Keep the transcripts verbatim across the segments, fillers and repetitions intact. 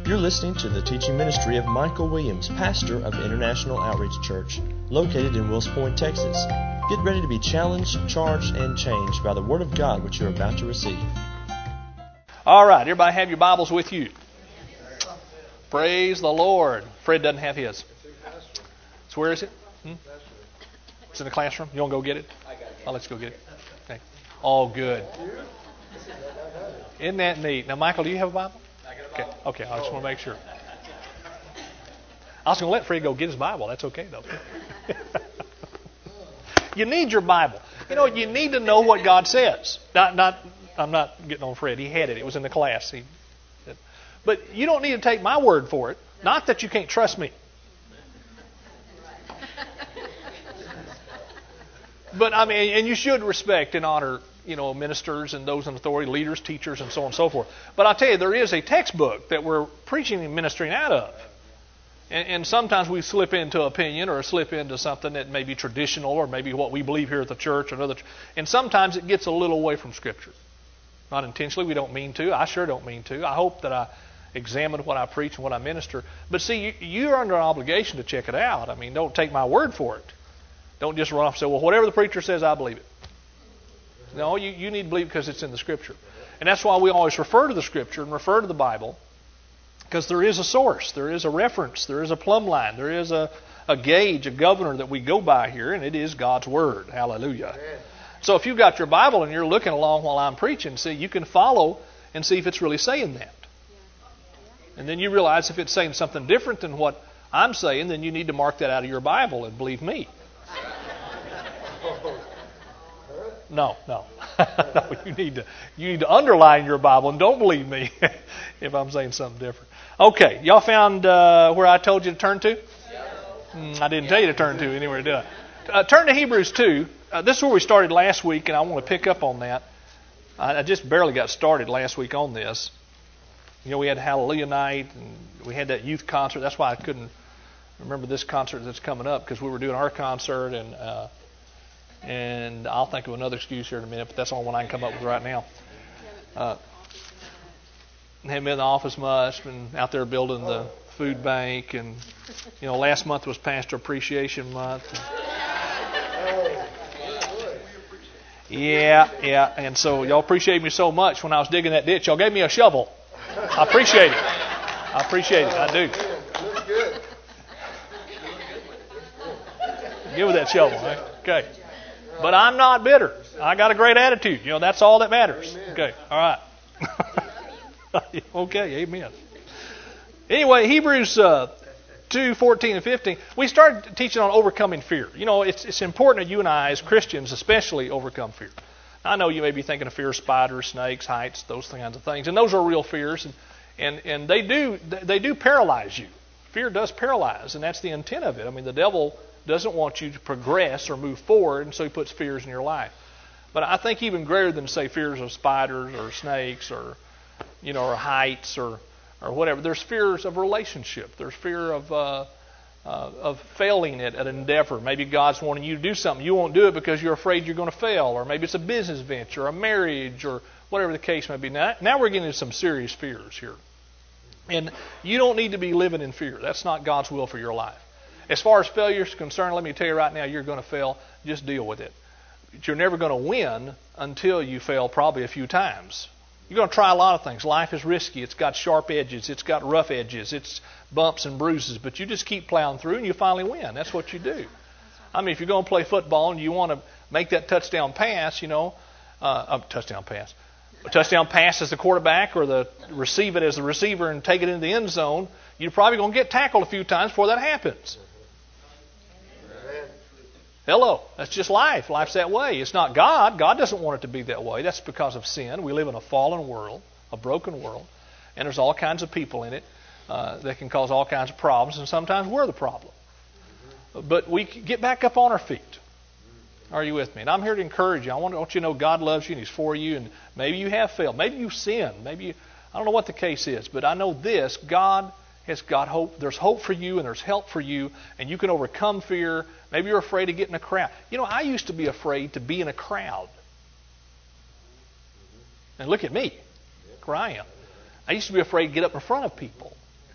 You're listening to the teaching ministry of Michael Williams, pastor of International Outreach Church, located in Wills Point, Texas. Get ready to be challenged, charged, and changed by the Word of God which you're about to receive. All right, everybody have your Bibles with you. Praise the Lord. Fred doesn't have his. So where is it? Hmm? It's in the classroom. You want to go get it? Oh, let's go get it. Okay. All good. Isn't that neat? Now, Michael, do you have a Bible? Okay. Okay. I just want to make sure. I was going to let Fred go get his Bible. That's okay, though. You need your Bible. You know, you need to know what God says. Not, not. I'm not getting on Fred. He had it. It was in the class. He, but you don't need to take my word for it. Not that you can't trust me. But I mean, and you should respect and honor, you know, ministers and those in authority, leaders, teachers, and so on and so forth. But I'll tell you, there is a textbook that we're preaching and ministering out of. And, and sometimes we slip into opinion or slip into something that may be traditional or maybe what we believe here at the church or another. And sometimes it gets a little away from Scripture. Not intentionally. We don't mean to. I sure don't mean to. I hope that I examine what I preach and what I minister. But see, you, you're under an obligation to check it out. I mean, don't take my word for it. Don't just run off and say, well, whatever the preacher says, I believe it. No, you, you need to believe because it's in the Scripture. And that's why we always refer to the Scripture and refer to the Bible, because there is a source, there is a reference, there is a plumb line, there is a, a gauge, a governor that we go by here, and it is God's Word. Hallelujah. Amen. So if you've got your Bible and you're looking along while I'm preaching, see, you can follow and see if it's really saying that. And then you realize if it's saying something different than what I'm saying, then you need to mark that out of your Bible and believe me. No, no. no you need to you need to underline your Bible and don't believe me if I'm saying something different. Okay, y'all found uh, where I told you to turn to? Mm, I didn't tell you to turn to anywhere, did I? Uh, turn to Hebrews two. Uh, this is where we started last week, and I want to pick up on that. I, I just barely got started last week on this. You know, we had Hallelujah Night, and we had that youth concert. That's why I couldn't remember this concert that's coming up, because we were doing our concert, and uh, and I'll think of another excuse here in a minute, but that's the only one I can come up with right now. Uh, haven't been in the office much, been out there building the food bank, and you know, last month was Pastor Appreciation Month. Yeah, yeah, and so y'all appreciate me so much when I was digging that ditch. Y'all gave me a shovel. I appreciate it. I appreciate it. I do. Give me that shovel, right? Okay. But I'm not bitter. I got a great attitude. You know, that's all that matters. Okay. All right. Okay. Amen. Anyway, Hebrews uh, two, fourteen and fifteen. We started teaching on overcoming fear. You know, it's it's important that you and I, as Christians, especially overcome fear. I know you may be thinking of fear of spiders, snakes, heights, those kinds of things, and those are real fears, and and and they do they do paralyze you. Fear does paralyze, and that's the intent of it. I mean, the devil doesn't want you to progress or move forward, and so he puts fears in your life. But I think even greater than, say, fears of spiders or snakes or, you know, or heights or or whatever, there's fears of relationship. There's fear of uh, uh, of failing at an endeavor. Maybe God's wanting you to do something. You won't do it because you're afraid you're going to fail, or maybe it's a business venture, a marriage, or whatever the case may be. Now, now we're getting into some serious fears here. And you don't need to be living in fear. That's not God's will for your life. As far as failure is concerned, let me tell you right now, you're going to fail. Just deal with it. But you're never going to win until you fail probably a few times. You're going to try a lot of things. Life is risky. It's got sharp edges. It's got rough edges. It's bumps and bruises. But you just keep plowing through and you finally win. That's what you do. I mean, if you're going to play football and you want to make that touchdown pass, you know, uh, a touchdown pass. A touchdown pass as the quarterback, or the receive it as the receiver and take it into the end zone, you're probably going to get tackled a few times before that happens. Hello. That's just life. Life's that way. It's not God. God doesn't want it to be that way. That's because of sin. We live in a fallen world, a broken world, and there's all kinds of people in it uh, that can cause all kinds of problems, and sometimes we're the problem. But we get back up on our feet. Are you with me? And I'm here to encourage you. I want, want you to know God loves you and He's for you, and maybe you have failed. Maybe you've sinned. Maybe you, I don't know what the case is, but I know this. God has got hope. There's hope for you and there's help for you, and you can overcome fear. Maybe you're afraid of getting in a crowd. You know, I used to be afraid to be in a crowd. And look at me, where I am. I used to be afraid to get up in front of people.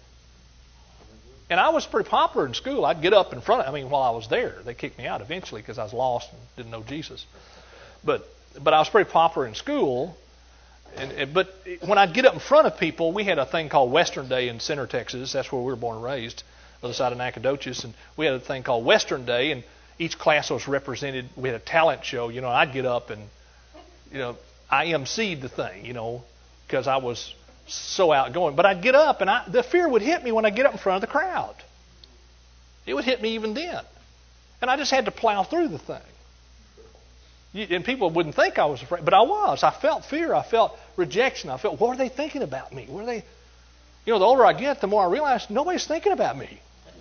And I was pretty popular in school. I'd get up in front of, I mean, while I was there. They kicked me out eventually because I was lost and didn't know Jesus. But but I was pretty popular in school. And, and But when I'd get up in front of people, we had a thing called Western Day in Center, Texas. That's where we were born and raised, other side of Nacogdoches. And we had a thing called Western Day, and each class was represented. We had a talent show. You know, I'd get up and, you know, I emceed the thing, you know, because I was so outgoing. But I'd get up, and I, the fear would hit me when I get up in front of the crowd. It would hit me even then. And I just had to plow through the thing. And people wouldn't think I was afraid, but I was. I felt fear. I felt rejection. I felt, what are they thinking about me? What are they? You know, the older I get, the more I realize nobody's thinking about me.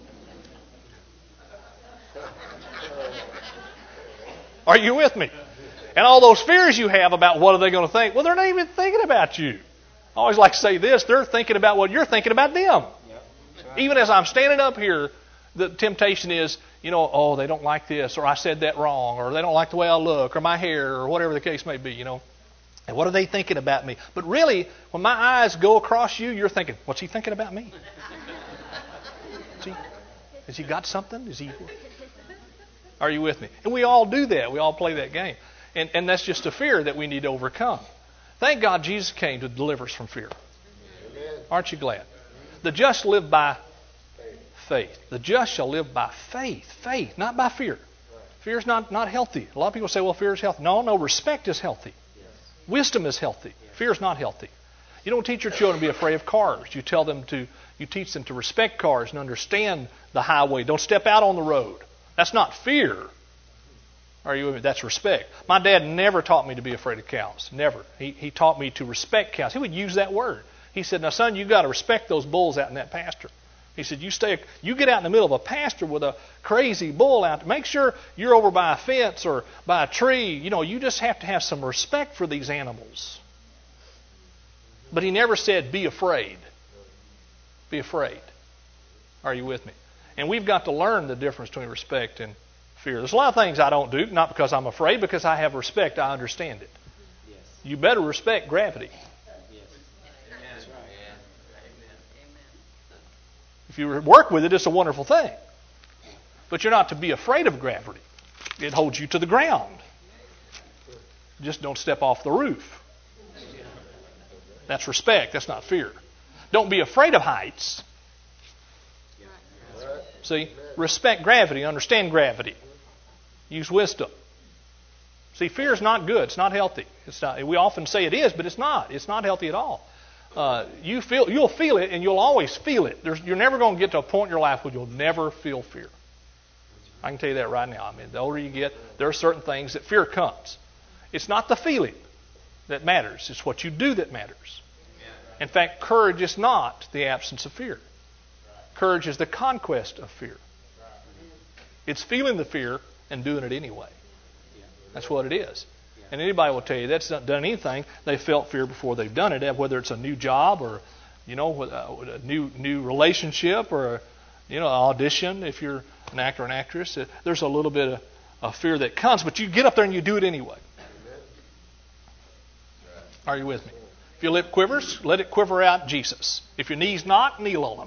Are you with me? And all those fears you have about what are they going to think, well, they're not even thinking about you. I always like to say this, they're thinking about what you're thinking about them. Even as I'm standing up here, the temptation is, you know, oh, they don't like this, or I said that wrong, or they don't like the way I look, or my hair, or whatever the case may be, you know. And what are they thinking about me? But really, when my eyes go across you, you're thinking, what's he thinking about me? Is he, has he got something? Is he? Are you with me? And we all do that. We all play that game. And, and that's just a fear that we need to overcome. Thank God Jesus came to deliver us from fear. Amen. Aren't you glad? The just live by faith. The just shall live by faith. Faith, not by fear. Fear is not, not healthy. A lot of people say, well, fear is healthy. No, no, respect is healthy. Wisdom is healthy. Fear is not healthy. You don't teach your children to be afraid of cars. You tell them to, you teach them to respect cars and understand the highway. Don't step out on the road. That's not fear. Are you with me? That's respect. My dad never taught me to be afraid of cows. Never. He, he taught me to respect cows. He would use that word. He said, now, son, you've got to respect those bulls out in that pasture. He said, you stay, you get out in the middle of a pasture with a crazy bull out there. Make sure you're over by a fence or by a tree. You know, you just have to have some respect for these animals. But he never said, be afraid. Be afraid. Are you with me? And we've got to learn the difference between respect and fear. There's a lot of things I don't do, not because I'm afraid, because I have respect. I understand it. Yes. You better respect gravity. Yes. If you work with it, it's a wonderful thing. But you're not to be afraid of gravity. It holds you to the ground. Just don't step off the roof. That's respect. That's not fear. Don't be afraid of heights. See? Respect gravity. Understand gravity. Use wisdom. See, fear is not good. It's not healthy. It's not. We often say it is, but it's not. It's not healthy at all. Uh, you feel, you'll feel it, and you'll always feel it. There's, you're never going to get to a point in your life where you'll never feel fear. I can tell you that right now. I mean, the older you get, there are certain things that fear comes. It's not the feeling that matters. It's what you do that matters. In fact, courage is not the absence of fear. Courage is the conquest of fear. It's feeling the fear and doing it anyway. That's what it is. And anybody will tell you that's not done anything. They felt fear before they've done it, whether it's a new job or, you know, a new new relationship or, a, you know, audition. If you're an actor or an actress, there's a little bit of, of fear that comes, but you get up there and you do it anyway. Are you with me? If your lip quivers, let it quiver out Jesus. If your knees knock, kneel on them.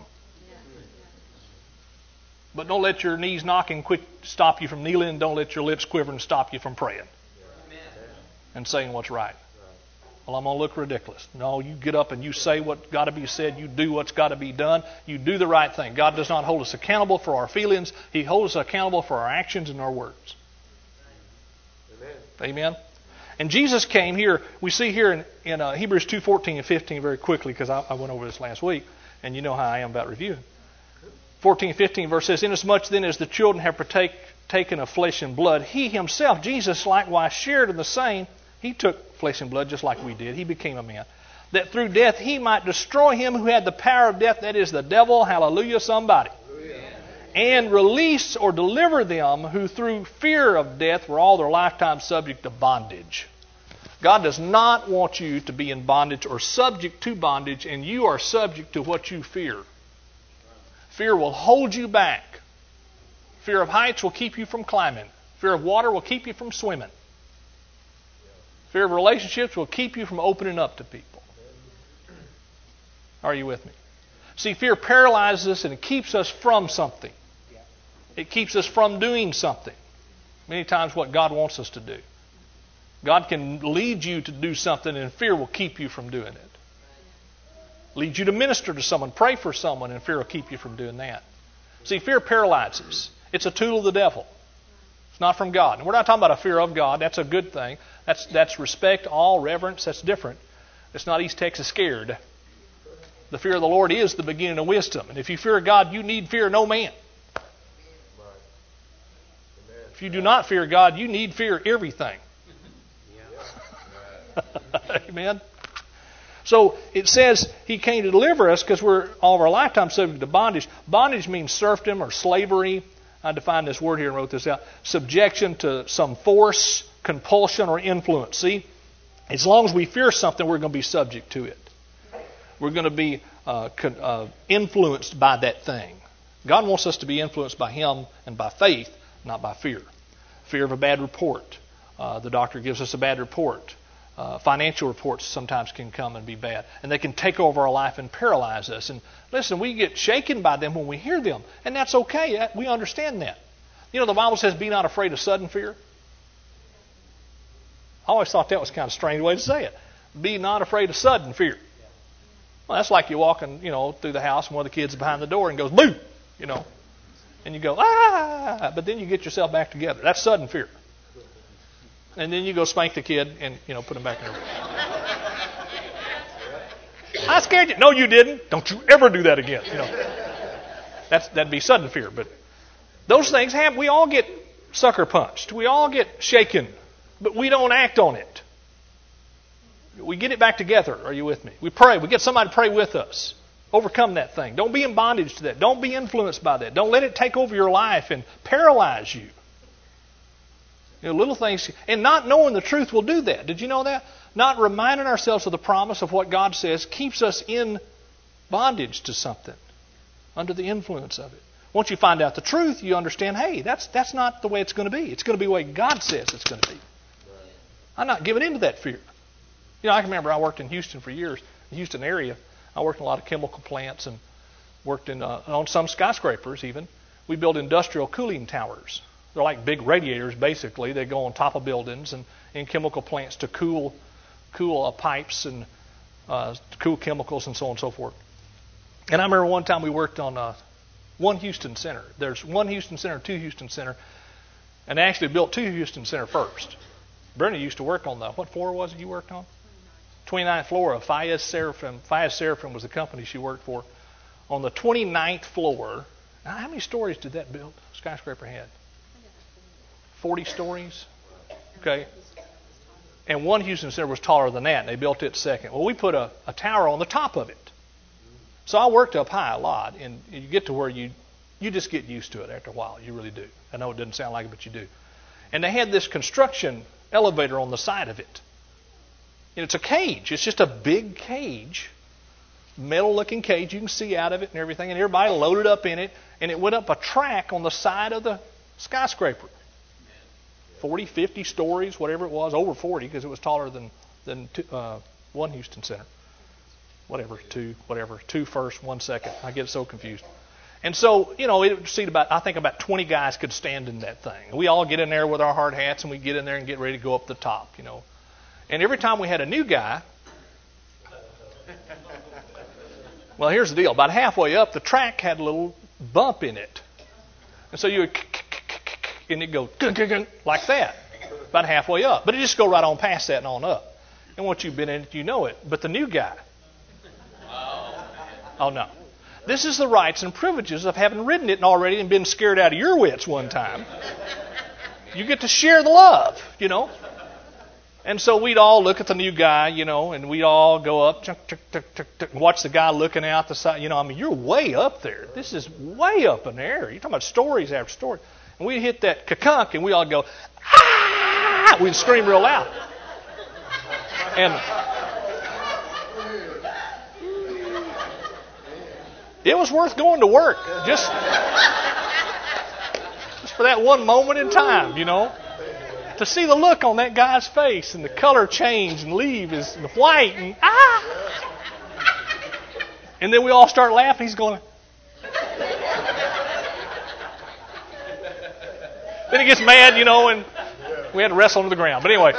But don't let your knees knocking quick stop you from kneeling, and don't let your lips quiver and stop you from praying and saying what's right. Well, I'm going to look ridiculous. No, you get up and you say what's got to be said. You do what's got to be done. You do the right thing. God does not hold us accountable for our feelings. He holds us accountable for our actions and our words. Amen. Amen. And Jesus came here. We see here in, in uh, Hebrews two fourteen and fifteen very quickly, because I, I went over this last week, and you know how I am about reviewing. fourteen, fifteen verse says, inasmuch then as the children have partake, taken of flesh and blood, he himself, Jesus, likewise shared in the same. He took flesh and blood just like we did. He became a man. That through death he might destroy him who had the power of death, that is the devil. Hallelujah, somebody. Hallelujah. And release or deliver them who through fear of death were all their lifetime subject to bondage. God does not want you to be in bondage or subject to bondage, and you are subject to what you fear. Fear will hold you back. Fear of heights will keep you from climbing. Fear of water will keep you from swimming. Fear of relationships will keep you from opening up to people. Are you with me? See, fear paralyzes us and it keeps us from something. It keeps us from doing something. Many times what God wants us to do. God can lead you to do something and fear will keep you from doing it. Lead you to minister to someone, pray for someone, and fear will keep you from doing that. See, fear paralyzes. It's a tool of the devil. It's not from God. And we're not talking about a fear of God. That's a good thing. That's that's respect, awe, reverence. That's different. It's not East Texas scared. The fear of the Lord is the beginning of wisdom. And if you fear God, you need fear no man. If you do not fear God, you need fear everything. Amen. So it says He came to deliver us because we're all of our lifetime subject to bondage. Bondage means serfdom or slavery. I defined this word here and wrote this out. Subjection to some force, compulsion, or influence. See, as long as we fear something, we're going to be subject to it. We're going to be uh, con- uh, influenced by that thing. God wants us to be influenced by Him and by faith, not by fear. Fear of a bad report. Uh, the doctor gives us a bad report. Uh, financial reports sometimes can come and be bad. And they can take over our life and paralyze us. And listen, we get shaken by them when we hear them. And that's okay. We understand that. You know, the Bible says, be not afraid of sudden fear. I always thought that was kind of a strange way to say it. Be not afraid of sudden fear. Well, that's like you walking, you know, through the house and one of the kids behind the door and goes, boo, you know. And you go, ah, but then you get yourself back together. That's sudden fear. And then you go spank the kid and, you know, put him back in there. I scared you. No, you didn't. Don't you ever do that again. You know, that's that'd be sudden fear. But those things happen. We all get sucker punched. We all get shaken, but we don't act on it. We get it back together. Are you with me? We pray. We get somebody to pray with us. Overcome that thing. Don't be in bondage to that. Don't be influenced by that. Don't let it take over your life and paralyze you. You know, little things, and not knowing the truth will do that. Did you know that? Not reminding ourselves of the promise of what God says keeps us in bondage to something, under the influence of it. Once you find out the truth, you understand, hey, that's that's not the way it's going to be. It's going to be the way God says it's going to be. I'm not giving in to that fear. You know, I can remember I worked in Houston for years, the Houston area. I worked in a lot of chemical plants and worked in uh, on some skyscrapers even. We built industrial cooling towers. They're like big radiators, basically. They go on top of buildings and in chemical plants to cool cool uh, pipes and uh, to cool chemicals and so on and so forth. And I remember one time we worked on uh, one Houston Center. There's one Houston Center, two Houston Center, and they actually built two Houston Center first. Brenda used to work on the, what floor was it you worked on? twenty-ninth floor of Fayez Seraphim. Fayez Seraphim was the company she worked for. On the twenty-ninth floor, now how many stories did that build, skyscraper had? forty stories? Okay. And one Houston Center was taller than that, and they built it second. Well, we put a, a tower on the top of it. So I worked up high a lot, and you get to where you you just get used to it after a while. You really do. I know it doesn't sound like it, but you do. And they had this construction elevator on the side of it. And it's a cage. It's just a big cage, metal-looking cage. You can see out of it and everything, and everybody loaded up in it, and it went up a track on the side of the skyscraper. forty, fifty stories, whatever it was, over forty because it was taller than than two, uh, one Houston Center. Whatever, two, whatever, two first, one second. I get so confused. And so, you know, it would seat about, I think about twenty guys could stand in that thing. We all get in there with our hard hats and we get in there and get ready to go up the top, you know. And every time we had a new guy, well, here's the deal. About halfway up, the track had a little bump in it. And so you would, and it'd go like that, about halfway up. But it just go right on past that and on up. And once you've been in it, you know it. But the new guy, oh no. This is the rights and privileges of having ridden it already and been scared out of your wits one time. You get to share the love, you know. And so we'd all look at the new guy, you know, and we'd all go up, tuk, tuk, tuk, tuk, tuk, watch the guy looking out the side. You know, I mean, you're way up there. This is way up in the air. You're talking about stories after stories. And we'd hit that kakunk, and we all go, ah! We'd scream real loud. And it was worth going to work just, just for that one moment in time, you know. To see the look on that guy's face and the color change and leave is white and ah! And then we all start laughing. He's going. Then he gets mad, you know, and we had to wrestle him to the ground. But anyway.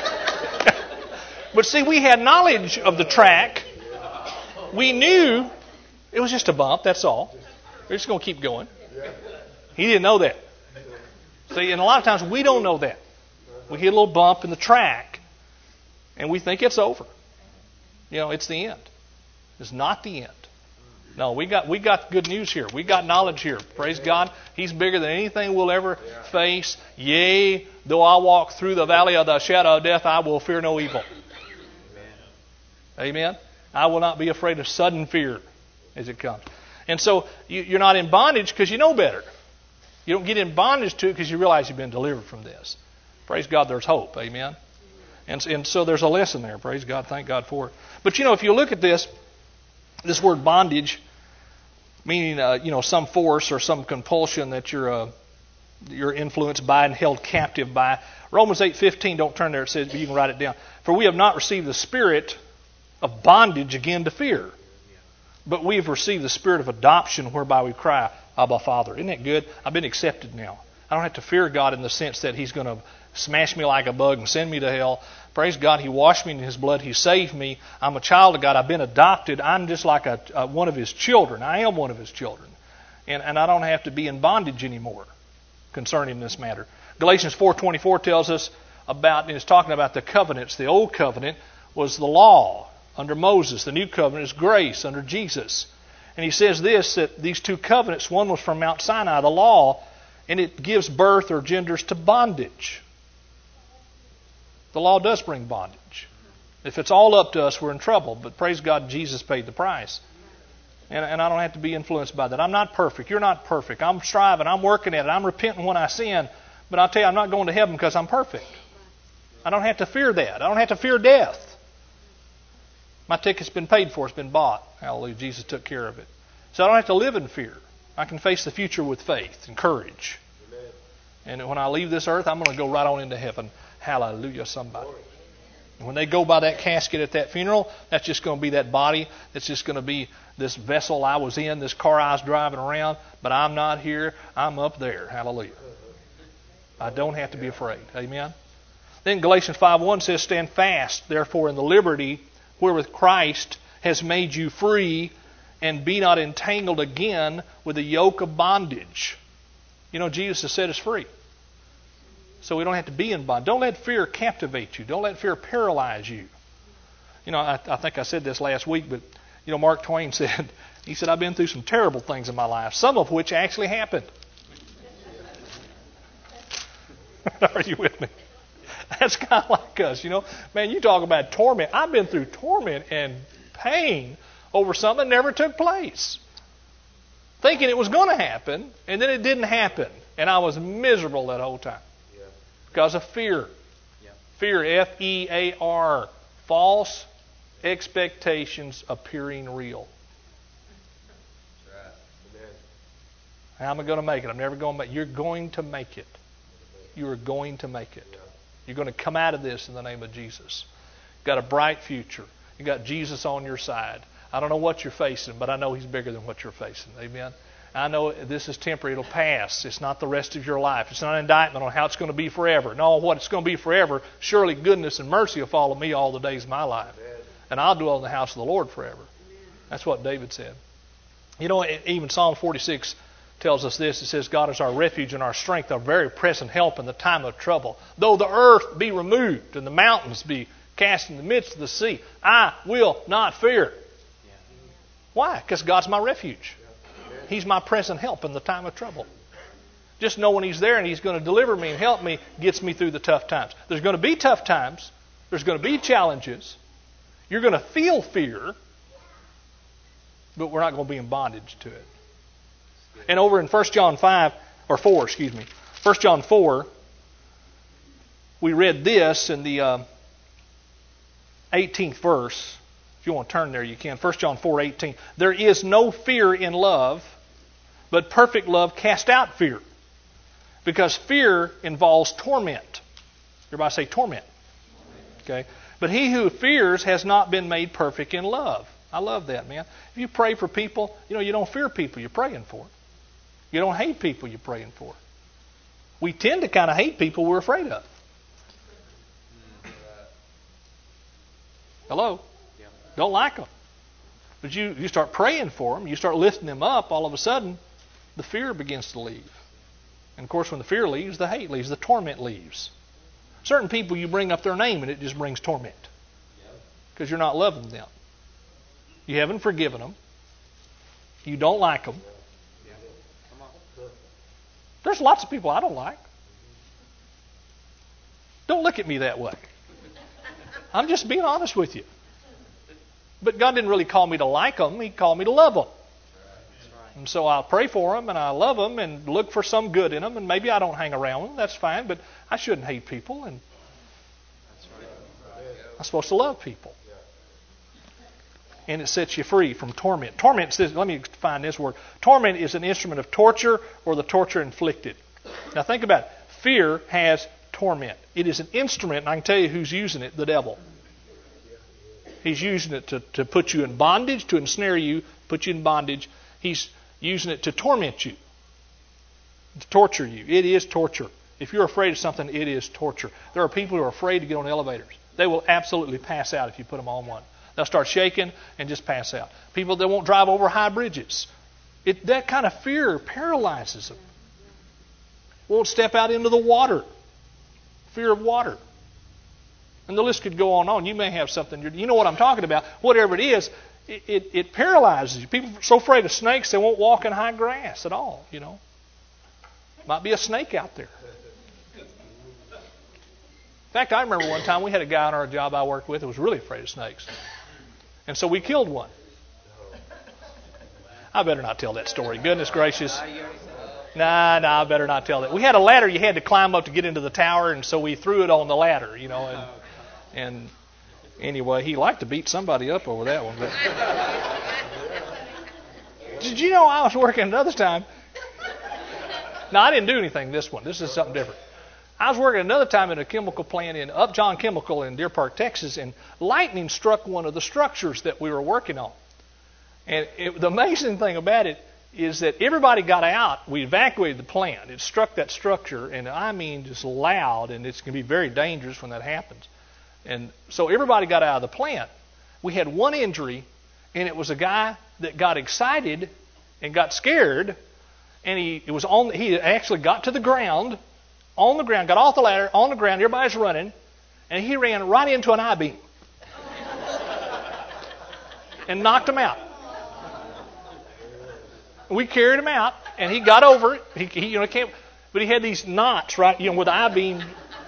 But see, we had knowledge of the track. We knew it was just a bump, that's all. We're just going to keep going. He didn't know that. See, and a lot of times we don't know that. We hit a little bump in the track, and we think it's over. You know, it's the end. It's not the end. No, we got we got good news here. We got knowledge here. Praise God. He's bigger than anything we'll ever face. Yea, though I walk through the valley of the shadow of death, I will fear no evil. Amen. I will not be afraid of sudden fear as it comes. And so you, you're not in bondage because you know better. You don't get in bondage to it because you realize you've been delivered from this. Praise God, there's hope. Amen. And, and so there's a lesson there. Praise God. Thank God for it. But you know, if you look at this, this word bondage, meaning uh, you know some force or some compulsion that you're uh, you're influenced by and held captive by. Romans eight fifteen. Don't turn there. It says, but you can write it down. For we have not received the spirit of bondage again to fear, but we have received the spirit of adoption whereby we cry, Abba, Father. Isn't that good? I've been accepted now. I don't have to fear God in the sense that He's going to smash me like a bug and send me to hell. Praise God, He washed me in His blood. He saved me. I'm a child of God. I've been adopted. I'm just like a, a one of His children. I am one of His children. And, and I don't have to be in bondage anymore concerning this matter. Galatians four twenty-four tells us about, and it's talking about the covenants. The old covenant was the law under Moses. The new covenant is grace under Jesus. And he says this, that these two covenants, one was from Mount Sinai, the law, and it gives birth or genders to bondage. The law does bring bondage. If it's all up to us, we're in trouble. But praise God, Jesus paid the price. And, and I don't have to be influenced by that. I'm not perfect. You're not perfect. I'm striving. I'm working at it. I'm repenting when I sin. But I'll tell you, I'm not going to heaven because I'm perfect. I don't have to fear that. I don't have to fear death. My ticket's been paid for. It's been bought. Hallelujah. Jesus took care of it. So I don't have to live in fear. I can face the future with faith and courage. Amen. And when I leave this earth, I'm going to go right on into heaven. Hallelujah, somebody. And when they go by that casket at that funeral, that's just going to be that body. That's just going to be this vessel I was in, this car I was driving around. But I'm not here. I'm up there. Hallelujah. I don't have to be afraid. Amen. Then Galatians five one says, stand fast, therefore, in the liberty wherewith Christ has made you free, and be not entangled again with the yoke of bondage. You know, Jesus has set us free. So we don't have to be in bondage. Don't let fear captivate you. Don't let fear paralyze you. You know, I, I think I said this last week, but, you know, Mark Twain said, he said, I've been through some terrible things in my life, some of which actually happened. Are you with me? That's kind of like us, you know. Man, you talk about torment. I've been through torment and pain over something that never took place. Thinking it was going to happen, and then it didn't happen. And I was miserable that whole time. Yeah. Because of fear. Yeah. Fear, F E A R. False expectations appearing real. That's right. How am I going to make it? I'm never going to make it. You're going to make it. You are going to make it. You're going to come out of this in the name of Jesus. You've got a bright future. You've got Jesus on your side. I don't know what you're facing, but I know He's bigger than what you're facing. Amen. I know this is temporary. It'll pass. It's not the rest of your life. It's not an indictment on how it's going to be forever. No, what it's going to be forever, surely goodness and mercy will follow me all the days of my life. And I'll dwell in the house of the Lord forever. That's what David said. You know, even Psalm forty-six tells us this. It says, God is our refuge and our strength, our very present help in the time of trouble. Though the earth be removed and the mountains be cast in the midst of the sea, I will not fear. Why? Because God's my refuge. He's my present help in the time of trouble. Just knowing He's there and He's going to deliver me and help me gets me through the tough times. There's going to be tough times. There's going to be challenges. You're going to feel fear, but we're not going to be in bondage to it. And over in First John five, or four, excuse me, First John four, we read this in the uh, eighteenth verse. If you want to turn there, you can. First John four eighteen. There is no fear in love, but perfect love casts out fear. Because fear involves torment. Everybody say torment. Okay. But he who fears has not been made perfect in love. I love that, man. If you pray for people, you know, you don't fear people you're praying for. You don't hate people you're praying for. We tend to kind of hate people we're afraid of. Hello? Don't like them. But you, you start praying for them, you start lifting them up, all of a sudden, the fear begins to leave. And of course, when the fear leaves, the hate leaves, the torment leaves. Certain people, you bring up their name and it just brings torment. Because you're not loving them. You haven't forgiven them. You don't like them. There's lots of people I don't like. Don't look at me that way. I'm just being honest with you. But God didn't really call me to like them. He called me to love them. And so I'll pray for them and I love them and look for some good in them. And maybe I don't hang around them. That's fine. But I shouldn't hate people. And I'm supposed to love people. And it sets you free from torment. Torment says, let me find this word. Torment is an instrument of torture or the torture inflicted. Now think about it. Fear has torment. It is an instrument, and I can tell you who's using it, the devil. He's using it to, to put you in bondage, to ensnare you, put you in bondage. He's using it to torment you, to torture you. It is torture. If you're afraid of something, it is torture. There are people who are afraid to get on elevators. They will absolutely pass out if you put them on one. They'll start shaking and just pass out. People that won't drive over high bridges. It, that kind of fear paralyzes them. Won't step out into the water. Fear of water. And the list could go on and on. You may have something. You know what I'm talking about. Whatever it is, it, it, it paralyzes you. People are so afraid of snakes, they won't walk in high grass at all, you know. Might be a snake out there. In fact, I remember one time we had a guy on our job I worked with who was really afraid of snakes. And so we killed one. I better not tell that story. Goodness gracious. Nah, nah, I better not tell that. We had a ladder you had to climb up to get into the tower, and so we threw it on the ladder, you know. And, and anyway, he liked to beat somebody up over that one. But did you know I was working another time? No, I didn't do anything this one. This is something different. I was working another time at a chemical plant in Upjohn Chemical in Deer Park, Texas, and lightning struck one of the structures that we were working on. And it, the amazing thing about it is that everybody got out. We evacuated the plant. It struck that structure, and I mean just loud, and it's going to be very dangerous when that happens. And so everybody got out of the plant. We had one injury, and it was a guy that got excited and got scared, and he it was on. He actually got to the ground. On the ground, got off the ladder, on the ground, everybody's running, and he ran right into an I-beam and knocked him out. We carried him out, and he got over it. He, he you know, came, but he had these knots right, you know, with the I-beam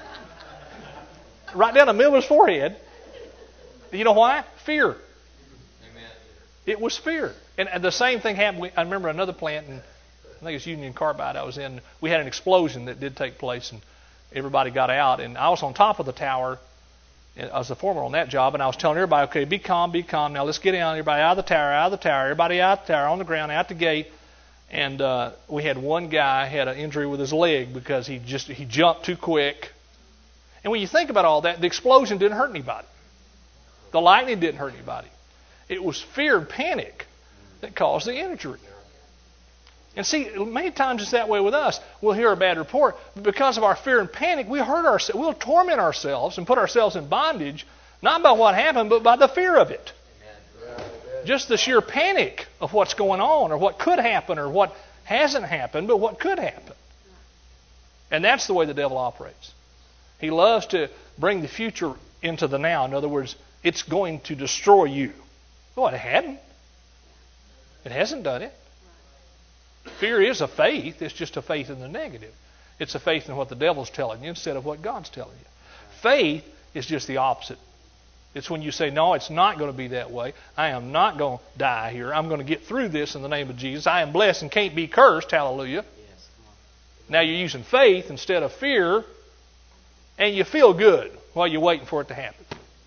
right down the middle of his forehead. You know why? Fear. Amen. It was fear, and, and the same thing happened. I remember another plant in. I think it's Union Carbide I was in. We had an explosion that did take place, and everybody got out. And I was on top of the tower. I was a foreman on that job, and I was telling everybody, okay, be calm, be calm. Now let's get down. Everybody out of the tower, out of the tower. Everybody out the tower, on the ground, out the gate. And uh, we had one guy had an injury with his leg because he just he jumped too quick. And when you think about all that, the explosion didn't hurt anybody. The lightning didn't hurt anybody. It was fear and panic that caused the injury. And see, many times it's that way with us. We'll hear a bad report, but because of our fear and panic, we hurt ourselves. We'll torment ourselves and put ourselves in bondage, not by what happened, but by the fear of it. Amen. Just the sheer panic of what's going on, or what could happen, or what hasn't happened, but what could happen. And that's the way the devil operates. He loves to bring the future into the now. In other words, it's going to destroy you. Well, it hadn't. It hasn't done it. Fear is a faith. It's just a faith in the negative. It's a faith in what the devil's telling you instead of what God's telling you. Faith is just the opposite. It's when you say, no, it's not going to be that way. I am not going to die here. I'm going to get through this in the name of Jesus. I am blessed and can't be cursed. Hallelujah. Yes, now you're using faith instead of fear, and you feel good while you're waiting for it to happen.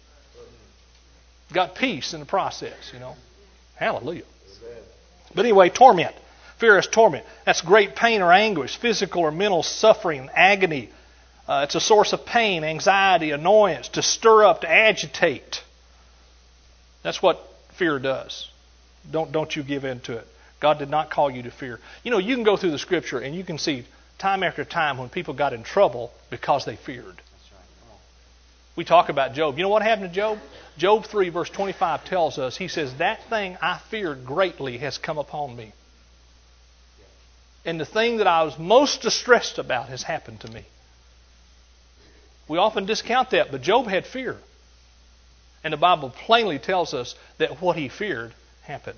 Got peace in the process, you know. Hallelujah. But anyway, torment. Fear is torment. That's great pain or anguish, physical or mental suffering, agony. Uh, it's a source of pain, anxiety, annoyance, to stir up, to agitate. That's what fear does. Don't, don't you give in to it. God did not call you to fear. You know, you can go through the Scripture and you can see time after time when people got in trouble because they feared. We talk about Job. You know what happened to Job? Job three verse twenty-five tells us, he says, that thing I feared greatly has come upon me. And the thing that I was most distressed about has happened to me. We often discount that, but Job had fear. And the Bible plainly tells us that what he feared happened.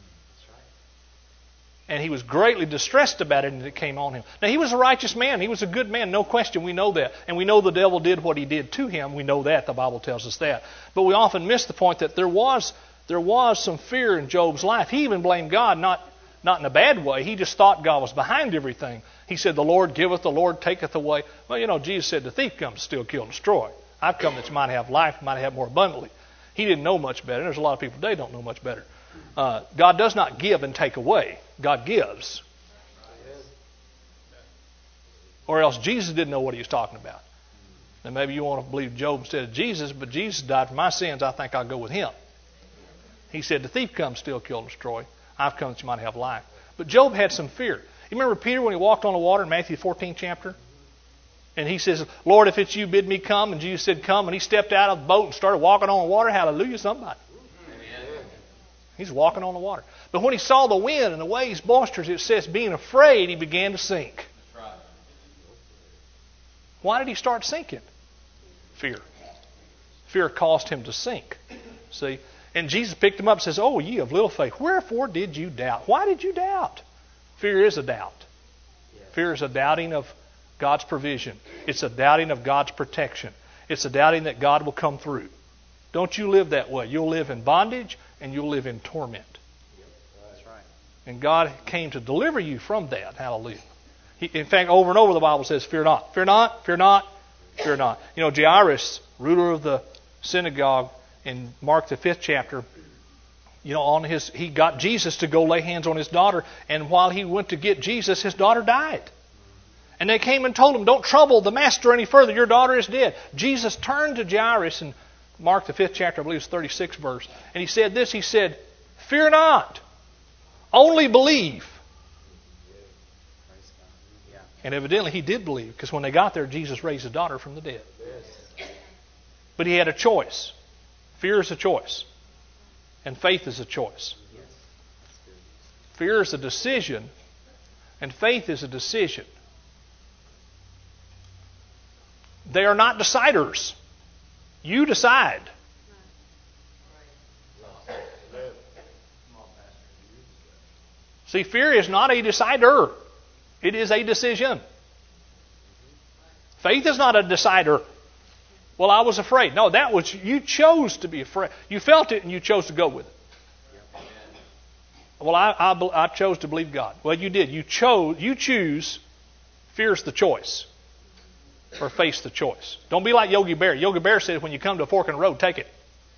And he was greatly distressed about it, and it came on him. Now, he was a righteous man. He was a good man, no question. We know that. And we know the devil did what he did to him. We know that. The Bible tells us that. But we often miss the point that there was there was some fear in Job's life. He even blamed God, not, not in a bad way. He just thought God was behind everything. He said, the Lord giveth, the Lord taketh away. Well, you know, Jesus said, the thief comes to steal, kill, and destroy. I've come that you might have life, might have more abundantly. He didn't know much better. There's a lot of people today don't know much better. Uh, God does not give and take away. God gives. Or else Jesus didn't know what he was talking about. Now maybe you want to believe Job instead of Jesus, but Jesus died for my sins. I think I'll go with him. He said, the thief comes, steal, kill, and destroy. I've come that you might have life. But Job had some fear. You remember Peter when he walked on the water in Matthew fourteenth chapter? And he says, Lord, if it's you, bid me come. And Jesus said, come. And he stepped out of the boat and started walking on the water. Hallelujah, somebody. Amen. He's walking on the water. But when he saw the wind and the waves boisterous, it says, being afraid, he began to sink. That's right. Why did he start sinking? Fear. Fear caused him to sink. See? And Jesus picked him up and says, oh, ye of little faith, wherefore did you doubt? Why did you doubt? Fear is a doubt. Fear is a doubting of God's provision. It's a doubting of God's protection. It's a doubting that God will come through. Don't you live that way. You'll live in bondage and you'll live in torment. That's right. And God came to deliver you from that. Hallelujah. He, in fact, over and over the Bible says, fear not, fear not, fear not, fear not. You know, Jairus, ruler of the synagogue in Mark the fifth chapter, you know, on his he got Jesus to go lay hands on his daughter, and while he went to get Jesus, his daughter died. And they came and told him, don't trouble the master any further. Your daughter is dead. Jesus turned to Jairus in Mark the fifth chapter, I believe it's thirty-sixth verse. And he said this, he said, fear not, only believe. And evidently he did believe, because when they got there, Jesus raised his daughter from the dead. But he had a choice. Fear is a choice. And faith is a choice. Fear is a decision, and faith is a decision. They are not deciders. You decide. See, fear is not a decider. It is a decision. Faith is not a decider. Well, I was afraid. No, that was, you chose to be afraid. You felt it and you chose to go with it. Well, I, I, I chose to believe God. Well, you did. You chose. You choose. Fear's the choice. Or face the choice. Don't be like Yogi Bear. Yogi Bear said, when you come to a fork in the road, take it.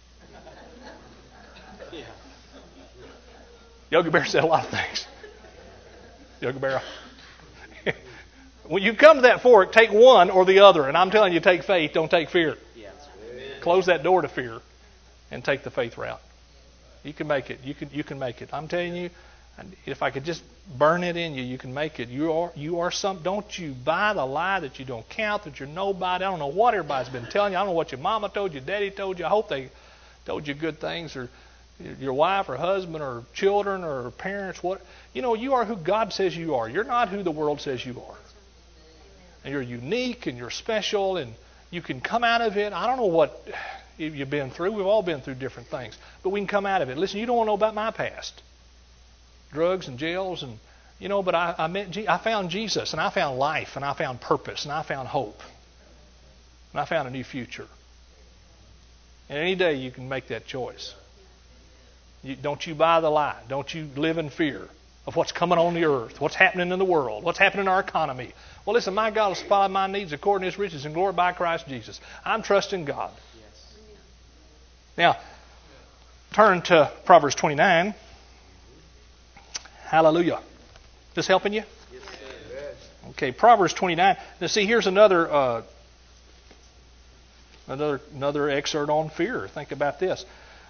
Yeah. Yogi Bear said a lot of things. Yogi Bear. When you come to that fork, take one or the other. And I'm telling you, take faith, don't take fear. Yes. Close that door to fear and take the faith route. You can make it. You can, you can make it. I'm telling you, if I could just burn it in you, you can make it. You are you are some. Don't you buy the lie that you don't count, that you're nobody. I don't know what everybody's been telling you. I don't know what your mama told you, daddy told you. I hope they told you good things, or your wife or husband or children or parents. What you know, you are who God says you are. You're not who the world says you are. And you're unique and you're special, and you can come out of it. I don't know what you've been through. We've all been through different things, but we can come out of it. Listen, you don't want to know about my past. Drugs and jails, and you know, but I, I met, I found Jesus, and I found life, and I found purpose, and I found hope, and I found a new future. And any day you can make that choice. You, don't you buy the lie. Don't you live in fear of what's coming on the earth, what's happening in the world, what's happening in our economy. Well, listen, my God will supply my needs according to His riches and glory by Christ Jesus. I'm trusting God. Yes. Now, turn to Proverbs twenty-nine. Hallelujah. This helping you? Yes, sir. Okay, Proverbs twenty-nine. Now, see, here's another uh, another another excerpt on fear. Think about this.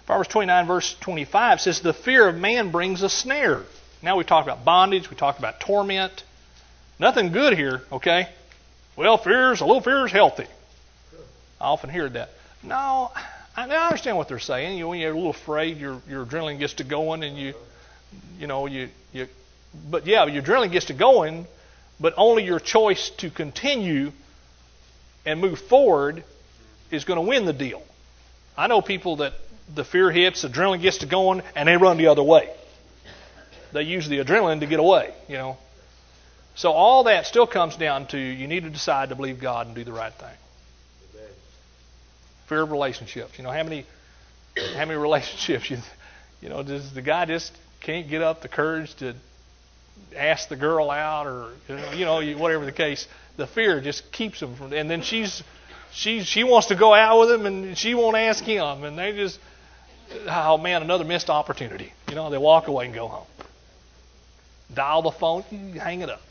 Proverbs twenty-nine, verse twenty-five says, the fear of man brings a snare. Now we talked about bondage. We talked about torment. Nothing good here, okay? Well, fear's, a little fear is healthy. I often hear that. No, I, I understand what they're saying. You know, when you're a little afraid, your your adrenaline gets to going, and you, you know, you you. But yeah, your adrenaline gets to going, but only your choice to continue and move forward is going to win the deal. I know people that the fear hits, adrenaline gets to going, and they run the other way. They use the adrenaline to get away, you know. So all that still comes down to you need to decide to believe God and do the right thing. Amen. Fear of relationships. You know, how many how many relationships, you, you know, does the guy just can't get up the courage to ask the girl out, or, you know, whatever the case. The fear just keeps them from, and then she's, she, she wants to go out with him, and she won't ask him, and they just, oh man, another missed opportunity. You know, they walk away and go home. Dial the phone, hang it up.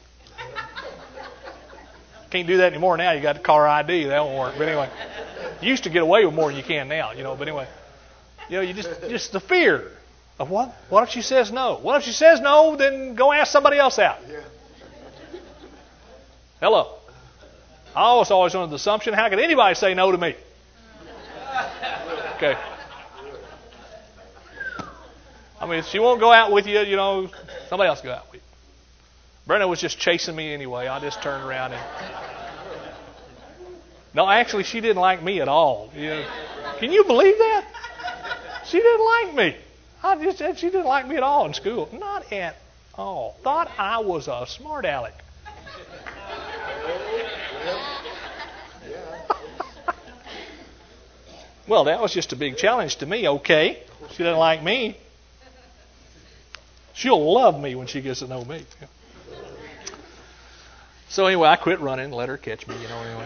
Can't do that anymore now. You got the caller I D. That won't work. But anyway, you used to get away with more than you can now. You know. But anyway, you know, you just just the fear of what? What if she says no? What if she says no? Then go ask somebody else out. Yeah. Hello. I was always under the assumption, how could anybody say no to me? Okay. I mean, if she won't go out with you, you know, somebody else go out with you. Brenda was just chasing me anyway. I just turned around and... No, actually, she didn't like me at all. You know, can you believe that? She didn't like me. I just said she didn't like me at all in school. Not at all. Thought I was a smart aleck. Well, that was just a big challenge to me. Okay, she doesn't like me. She'll love me when she gets to know me. Yeah. So anyway, I quit running and let her catch me, you know, anyway.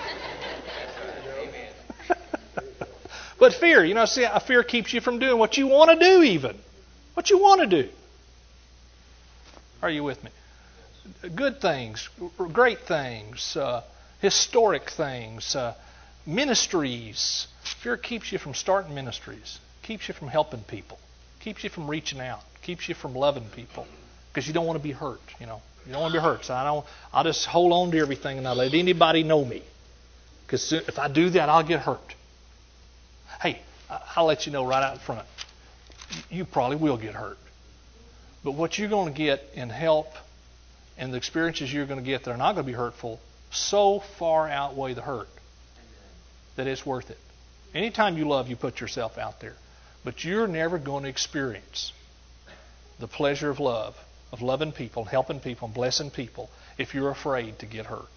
But fear, you know, see, fear keeps you from doing what you want to do even. What you want to do. Are you with me? Good things, great things, uh, historic things, uh, ministries. Fear keeps you from starting ministries, keeps you from helping people, keeps you from reaching out, keeps you from loving people, because you don't want to be hurt, you know. You don't want to be hurt. So I don't. I'll just hold on to everything and not let anybody know me, because if I do that, I'll get hurt. Hey, I'll let you know right out in front. You probably will get hurt, but what you're going to get in help and the experiences you're going to get that are not going to be hurtful so far outweigh the hurt that it's worth it. Anytime you love, you put yourself out there. But you're never going to experience the pleasure of love, of loving people, helping people, and blessing people if you're afraid to get hurt.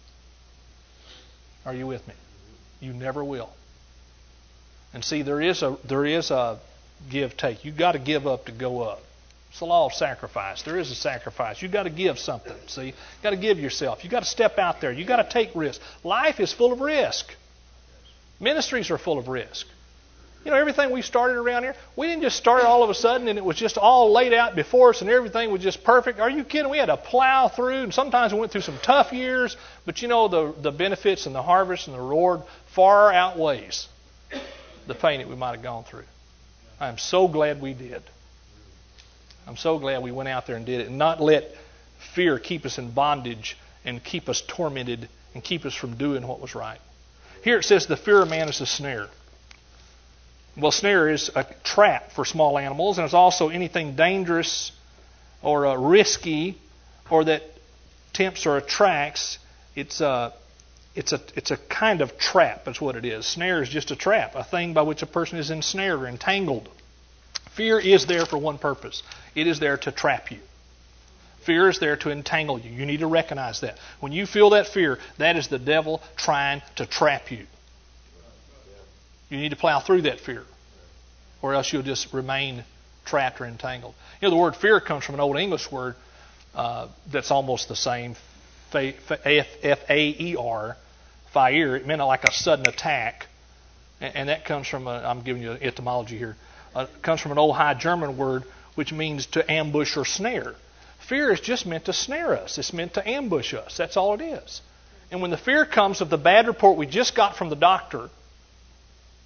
Are you with me? You never will. And see, there is a there is a give-take. You've got to give up to go up. It's the law of sacrifice. There is a sacrifice. You've got to give something. See, you've got to give yourself. You've got to step out there. You've got to take risks. Life is full of risk. Ministries are full of risk. You know, everything we started around here, we didn't just start all of a sudden and it was just all laid out before us and everything was just perfect. Are you kidding? We had to plow through, and sometimes we went through some tough years, but you know, the, the benefits and the harvest and the reward far outweighs the pain that we might have gone through. I'm so glad we did. I'm so glad we went out there and did it, and not let fear keep us in bondage and keep us tormented and keep us from doing what was right. Here it says the fear of man is a snare. Well, snare is a trap for small animals, and it's also anything dangerous or uh, risky or that tempts or attracts. It's a, it's a, it's a kind of trap. That's what it is. Snare is just a trap, a thing by which a person is ensnared or entangled. Fear is there for one purpose. It is there to trap you. Fear is there to entangle you. You need to recognize that. When you feel that fear, that is the devil trying to trap you. You need to plow through that fear, or else you'll just remain trapped or entangled. You know, the word fear comes from an Old English word uh, that's almost the same, F A E R, fire. It meant like a sudden attack, and that comes from, a, I'm giving you an etymology here, uh, it comes from an old High German word which means to ambush or snare. Fear is just meant to snare us. It's meant to ambush us. That's all it is. And when the fear comes of the bad report we just got from the doctor,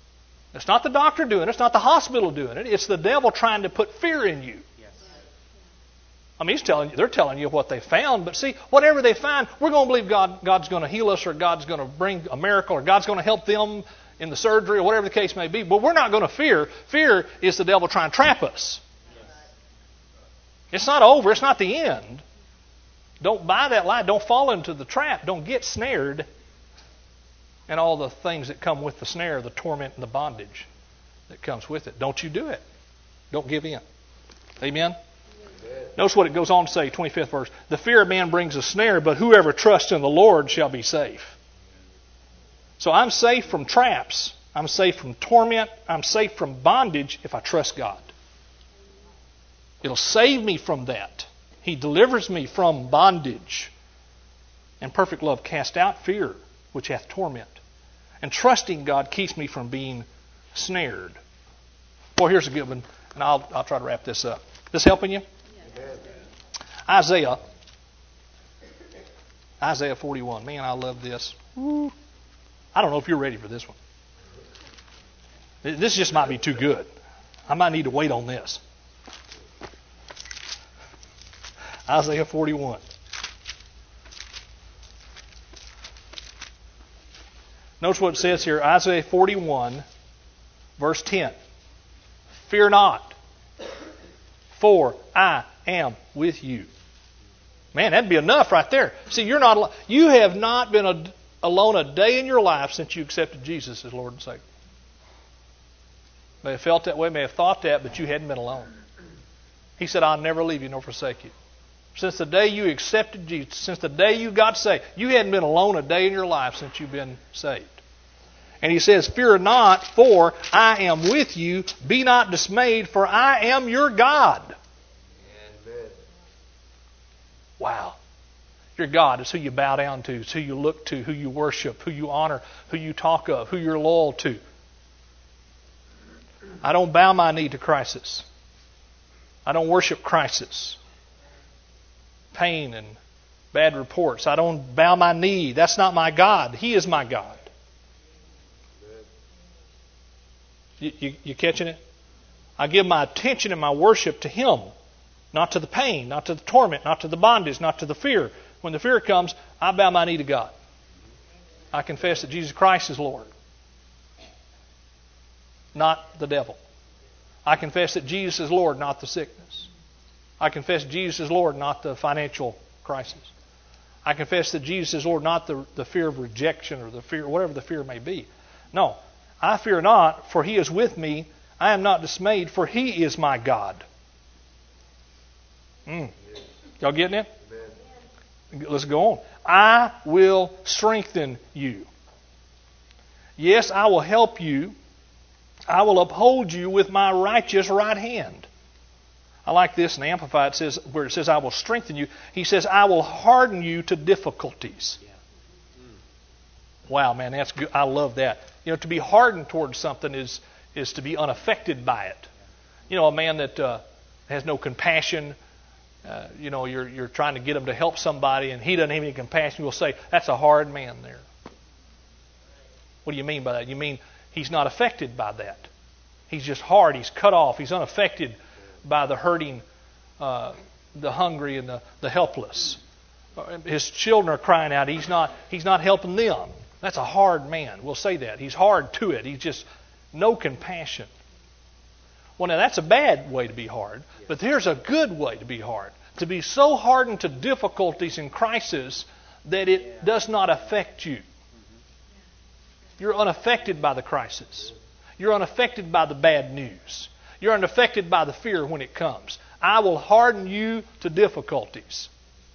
It's not the doctor doing it. It's not the hospital doing it. It's the devil trying to put fear in you. I mean, he's telling you, they're telling you what they found, but see, whatever they find, we're going to believe God, God's going to heal us, or God's going to bring a miracle, or God's going to help them in the surgery, or whatever the case may be. But we're not going to fear. Fear is the devil trying to trap us. It's not over. It's not the end. Don't buy that lie. Don't fall into the trap. Don't get snared. And all the things that come with the snare, the torment and the bondage that comes with it. Don't you do it. Don't give in. Amen? Notice what it goes on to say, twenty-fifth verse. The fear of man brings a snare, but whoever trusts in the Lord shall be safe. So I'm safe from traps. I'm safe from torment. I'm safe from bondage if I trust God. It'll save me from that. He delivers me from bondage. And perfect love casts out fear, which hath torment. And trusting God keeps me from being snared. Well, here's a good one, and I'll, I'll try to wrap this up. This helping you? Isaiah. Isaiah forty-one. Man, I love this. Woo. I don't know if you're ready for this one. This just might be too good. I might need to wait on this. Isaiah forty-one. Notice what it says here. Isaiah forty-one, verse ten. Fear not, for I am with you. Man, that'd be enough right there. See, you're not. You have not been a, alone a day in your life since you accepted Jesus as Lord and Savior. May have felt that way, may have thought that, but you hadn't been alone. He said, I'll never leave you nor forsake you. Since the day you accepted Jesus, since the day you got saved, you hadn't been alone a day in your life since you've been saved. And he says, fear not, for I am with you. Be not dismayed, for I am your God. Amen. Wow. Your God is who you bow down to, it's who you look to, who you worship, who you honor, who you talk of, who you're loyal to. I don't bow my knee to crisis. I don't worship crisis. Pain and bad reports. I don't bow my knee. That's not my God. He is my God. You, you, you catching it? I give my attention and my worship to Him, not to the pain, not to the torment, not to the bondage, not to the fear. When the fear comes, I bow my knee to God. I confess that Jesus Christ is Lord, not the devil. I confess that Jesus is Lord, not the sickness. I confess Jesus is Lord, not the financial crisis. I confess that Jesus is Lord, not the, the fear of rejection or the fear, whatever the fear may be. No, I fear not, for He is with me. I am not dismayed, for He is my God. Mm. Y'all getting it? Amen. Let's go on. I will strengthen you. Yes, I will help you. I will uphold you with my righteous right hand. I like this in the Amplified. It says, where it says, I will strengthen you. He says, I will harden you to difficulties. Yeah. Mm. Wow, man, that's good. I love that. You know, to be hardened towards something is is to be unaffected by it. You know, a man that uh, has no compassion, uh, you know, you're you're trying to get him to help somebody and he doesn't have any compassion, you'll say, that's a hard man there. What do you mean by that? You mean he's not affected by that. He's just hard. He's cut off. He's unaffected by the hurting, uh, the hungry, and the, the helpless. His children are crying out. He's not, he's not helping them. That's a hard man. We'll say that. He's hard to it. He's just no compassion. Well, now that's a bad way to be hard. But here's a good way to be hard. To be so hardened to difficulties and crises that it does not affect you. You're unaffected by the crisis. You're unaffected by the bad news. You're unaffected by the fear when it comes. I will harden you to difficulties.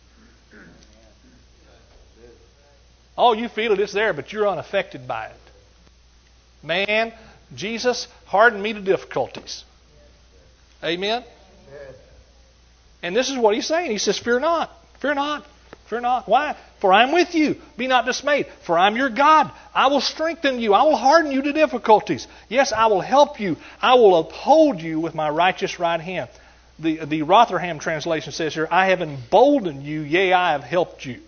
Oh, you feel it, it's there, but you're unaffected by it. Man, Jesus hardened me to difficulties. Amen? And this is what He's saying. He says, fear not, fear not, fear not. Why? For I am with you. Be not dismayed. For I am your God. I will strengthen you. I will harden you to difficulties. Yes, I will help you. I will uphold you with my righteous right hand. The, the Rotherham translation says here, I have emboldened you. Yea, I have helped you.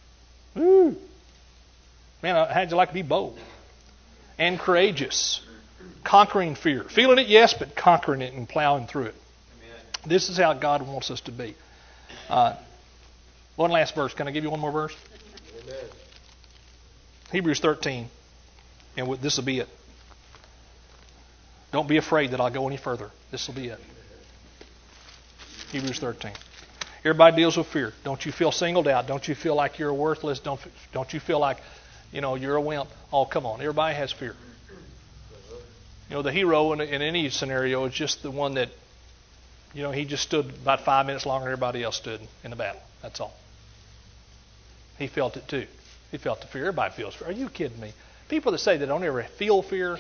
Woo. Man, how'd you like to be bold and courageous? Conquering fear. Feeling it, yes, but conquering it and plowing through it. Amen. This is how God wants us to be. Uh, one last verse. Can I give you one more verse? Amen. Hebrews thirteen. And this will be it. Don't be afraid that I'll go any further. This will be it. Hebrews thirteen. Everybody deals with fear. Don't you feel singled out? Don't you feel like you're worthless? Don't don't you feel like, you know, you're a wimp? Oh, come on. Everybody has fear. You know, the hero in, in any scenario is just the one that, you know, he just stood about five minutes longer than everybody else stood in the battle. That's all. He felt it too. He felt the fear. Everybody feels fear. Are you kidding me? People that say they don't ever feel fear,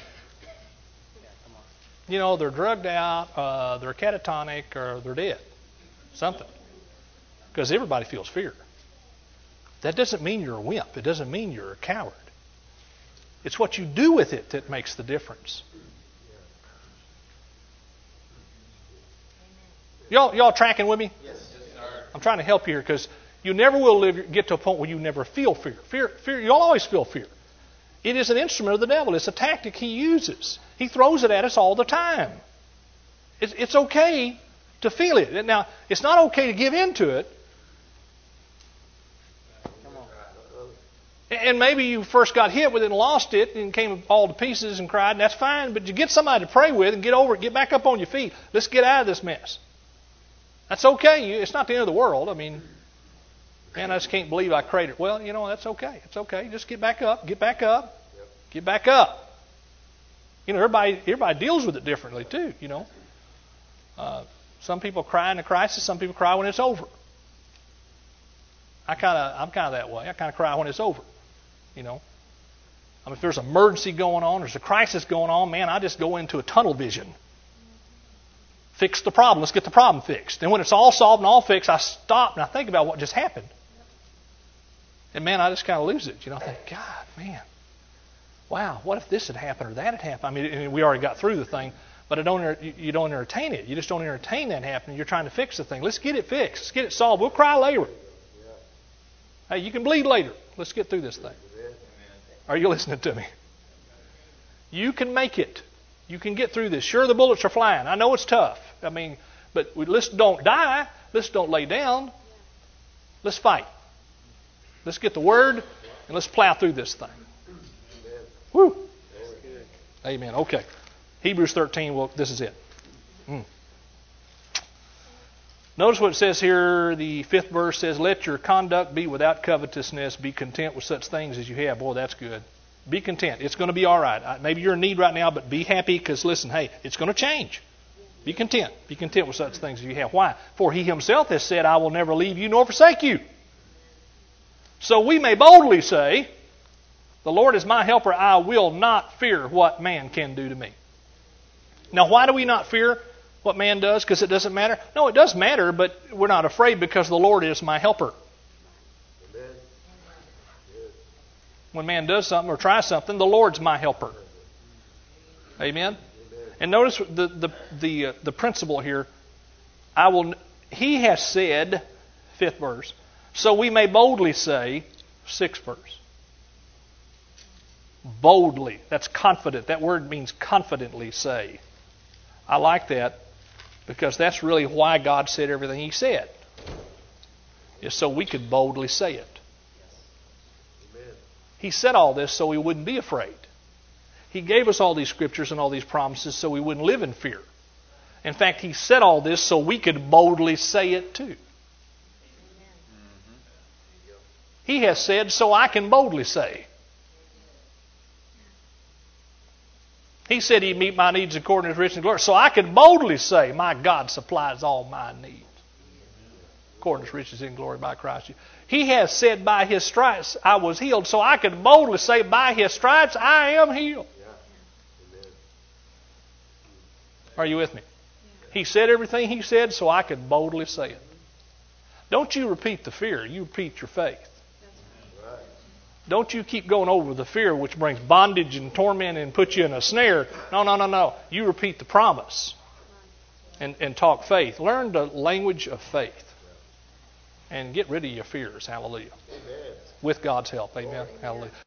you know, they're drugged out, uh, they're catatonic, or they're dead. Something. Because everybody feels fear. That doesn't mean you're a wimp. It doesn't mean you're a coward. It's what you do with it that makes the difference. Y'all, y'all tracking with me? Yes, sir. I'm trying to help you here because you never will live, get to a point where you never feel fear. Fear, fear. You'll always feel fear. It is an instrument of the devil. It's a tactic he uses. He throws it at us all the time. It's, it's okay to feel it. Now, it's not okay to give in to it. And maybe you first got hit with it and lost it and came all to pieces and cried, and that's fine. But you get somebody to pray with and get over it, get back up on your feet. Let's get out of this mess. That's okay. It's not the end of the world. I mean, man, I just can't believe I created. Well, you know, that's okay. It's okay. Just get back up. Get back up. Yep. Get back up. You know, everybody everybody deals with it differently too. You know, uh, some people cry in a crisis. Some people cry when it's over. I kind of I'm kind of that way. I kind of cry when it's over. You know, I mean, if there's an emergency going on, there's a crisis going on, man, I just go into a tunnel vision. Fix the problem. Let's get the problem fixed. And when it's all solved and all fixed, I stop and I think about what just happened. And man, I just kind of lose it. You know, I think, God, man, wow, what if this had happened or that had happened? I mean, we already got through the thing, but I don't. You don't entertain it. You just don't entertain that happening. You're trying to fix the thing. Let's get it fixed. Let's get it solved. We'll cry later. Hey, you can bleed later. Let's get through this thing. Are you listening to me? You can make it. You can get through this. Sure, the bullets are flying. I know it's tough. I mean, but we, let's don't die. Let's don't lay down. Let's fight. Let's get the word and let's plow through this thing. Woo. Amen. Okay. Hebrews thirteen. Well, this is it. Mm. Notice what it says here. The fifth verse says, "Let your conduct be without covetousness. Be content with such things as you have." Boy, that's good. Be content. It's going to be all right. Maybe you're in need right now, but be happy because, listen, hey, it's going to change. Be content. Be content with such things as you have. Why? For he himself has said, "I will never leave you nor forsake you." So we may boldly say, "The Lord is my helper. I will not fear what man can do to me." Now, why do we not fear what man does? Because it doesn't matter? No, it does matter, but we're not afraid because the Lord is my helper. When man does something or tries something, the Lord's my helper. Amen? And notice the the the, uh, the principle here. I will. He has said, fifth verse, so we may boldly say, sixth verse. Boldly. That's confident. That word means confidently say. I like that because that's really why God said everything He said. Is so we could boldly say it. He said all this so we wouldn't be afraid. He gave us all these scriptures and all these promises so we wouldn't live in fear. In fact, He said all this so we could boldly say it too. He has said so I can boldly say. He said He'd meet my needs according to His riches and glory. So I can boldly say, my God supplies all my needs according to His riches and glory by Christ Jesus. He has said by His stripes I was healed. So I can boldly say by His stripes I am healed. Are you with me? He said everything He said so I could boldly say it. Don't you repeat the fear. You repeat your faith. Don't you keep going over the fear which brings bondage and torment and puts you in a snare. No, no, no, no. You repeat the promise and, and talk faith. Learn the language of faith. And get rid of your fears. Hallelujah. Amen. With God's help. Amen. Hallelujah.